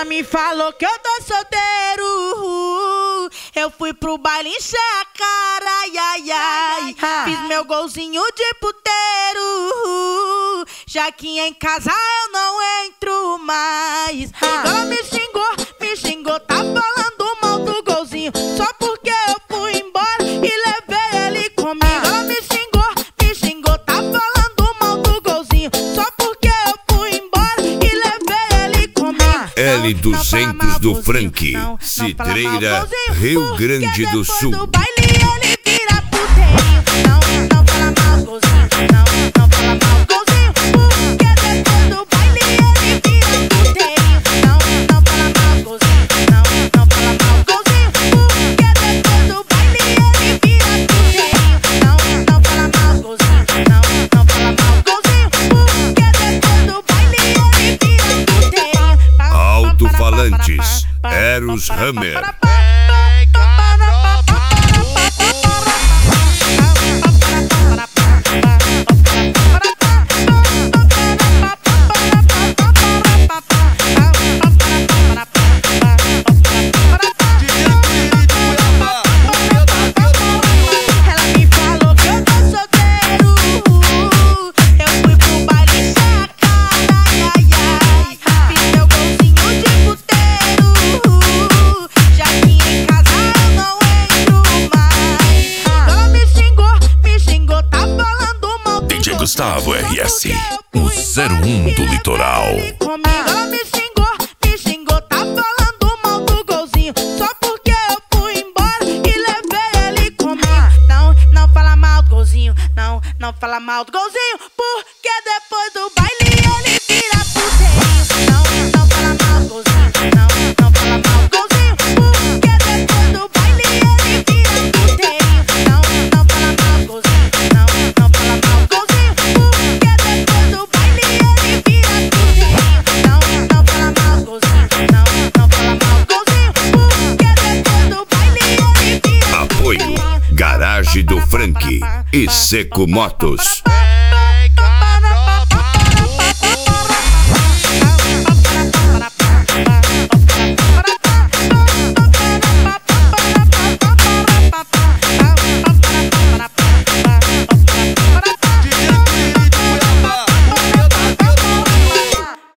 Ela me falou que eu tô solteiro. Eu fui pro baile encher a cara, ai, ai, ai. Fiz meu golzinho de puteiro. Já que em casa eu não entro mais. Ela me xingou, tá falando mal do golzinho. Só porque eu fui embora e levei ele comigo. Ela me xingou, tá falando mal do golzinho. Só porque eu fui embora e levei ele comigo. L200 do Frank, Cidreira, Rio Grande do Sul. Do baile ele vira puteirinho. Não fala mal do golzinho. Não fala mal do golzinho. Porque depois do baile ele vira puteirinho. Não fala mal do golzinho. Não fala mal do golzinho. Porque depois do baile ele vira puteirinho. Não fala mal do golzinho. Não fala mal do golzinho. Porque depois do baile ele vira puteirinho. Alto-falantes, Eros Hammer. Ela me falou que eu tô solteiro. Eu fui pro baile encher a cara, ai, ai, ai. Fiz meu golzinho de puteiro. Já que em casa eu não entro mais. Ela me xingou, tá falando mal do DJ Gustavo RS, o o 01 do Litoral. Ela me xingou, tá falando mal do golzinho. Só porque eu fui embora e levei ele comigo. Não fala mal do golzinho. Não fala mal do golzinho. Porque depois do baile ele vira puteirinho. Não fala mal do golzinho. Não fala mal do golzinho. Porque depois do baile ele vira puteirinho. Não fala mal do golzinho. Não fala mal do golzinho. Porque depois do baile ele vira puteirinho. Não fala mal do golzinho. Não fala mal do golzinho. Porque depois do baile ele vira Apoio, Garagem do Frank e Seco Motos.